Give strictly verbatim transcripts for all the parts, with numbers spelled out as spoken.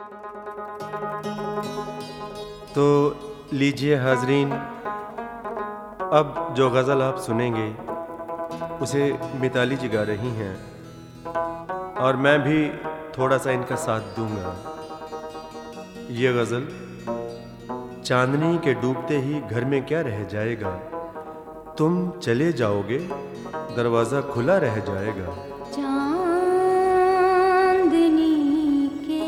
तो लीजिए हाजरीन, अब जो गज़ल आप सुनेंगे उसे मिताली जी गा रही हैं और मैं भी थोड़ा सा इनका साथ दूंगा। ये गज़ल चांदनी के डूबते ही घर में क्या रह जाएगा, तुम चले जाओगे दरवाज़ा खुला रह जाएगा। चांदनी के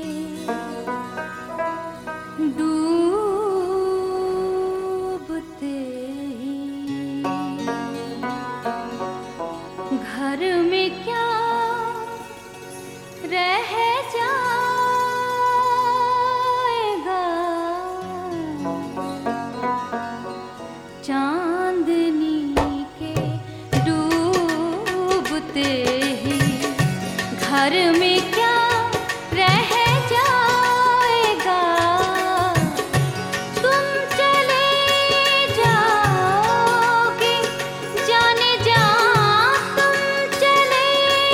डूबते ही घर में क्या रह जाएगा, चांदनी के डूबते ही घर में क्या रह जाएगा, तुम चले जाओगे जाने जा, तुम चले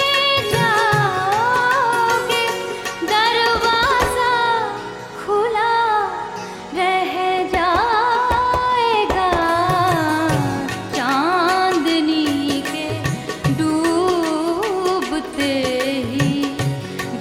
जाओगे दरवाजा खुला रह जाएगा, चांदनी के डूबते ही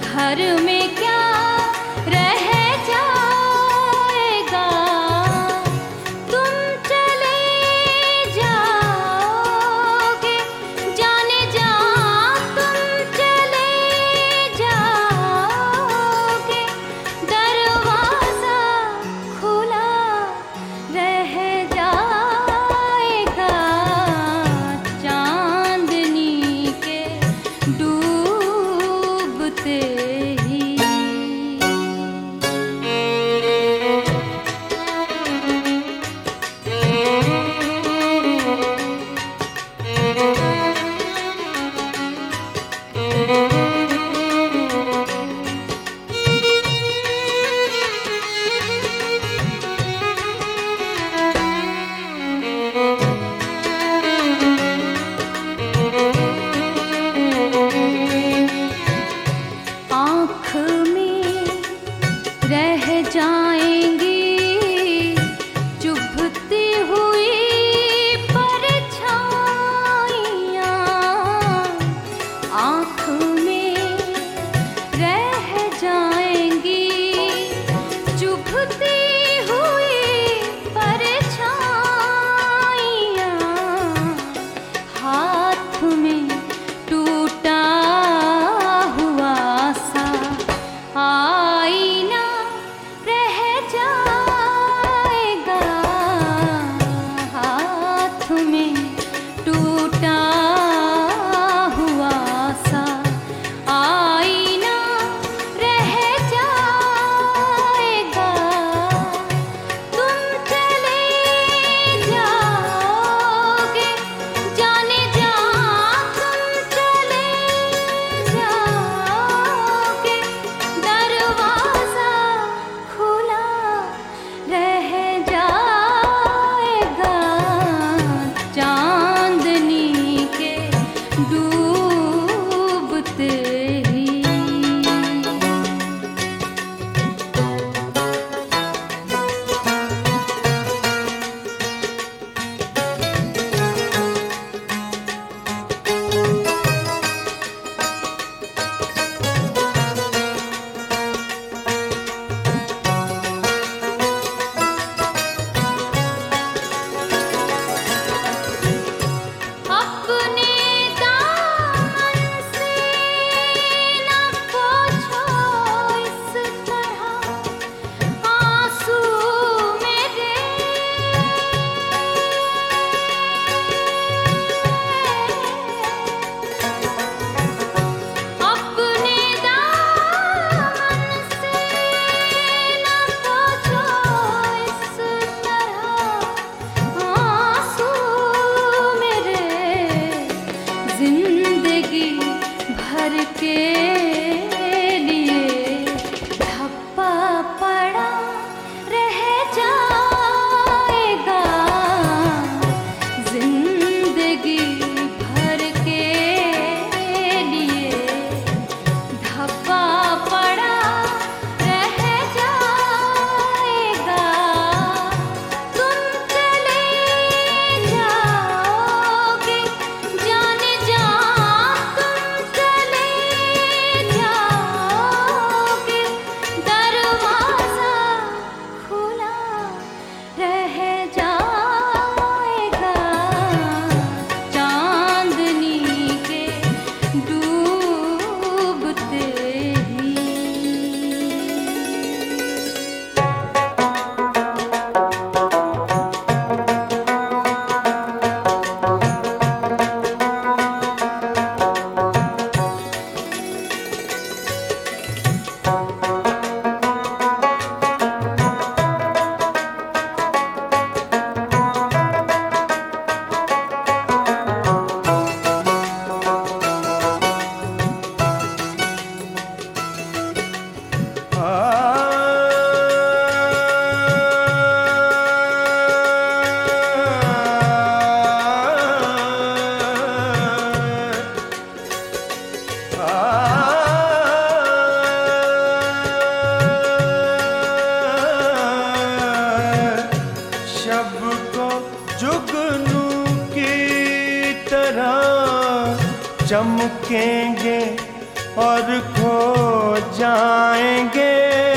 चमकेंगे और खो जाएंगे।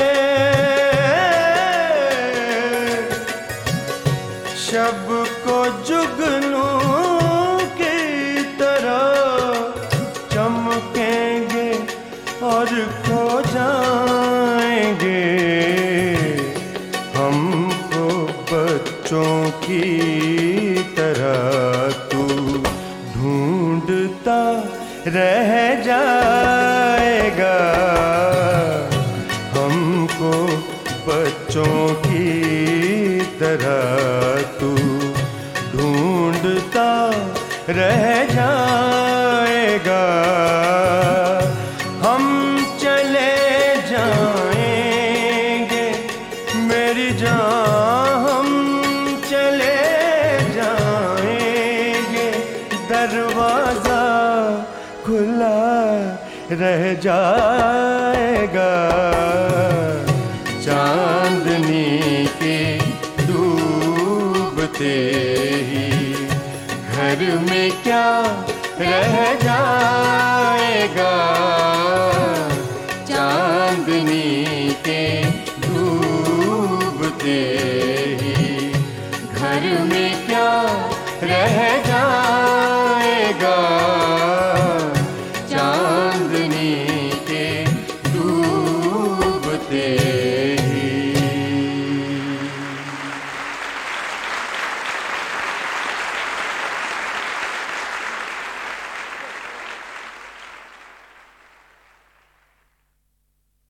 शब को जुगनू की तरह चमकेंगे और खो जाएंगे। हमको बच्चों की तरह तू ढूंढता रह जाएगा। हमको बच्चों की तरह तू ढूंढता रह जाएगा। हम चले जाएंगे मेरी जान, हम चले जाएंगे, दरवाजा खुला रह जाएगा। चांदनी के डूबते ही घर में क्या रह जाएगा। चांदनी के डूबते ही घर में क्या रह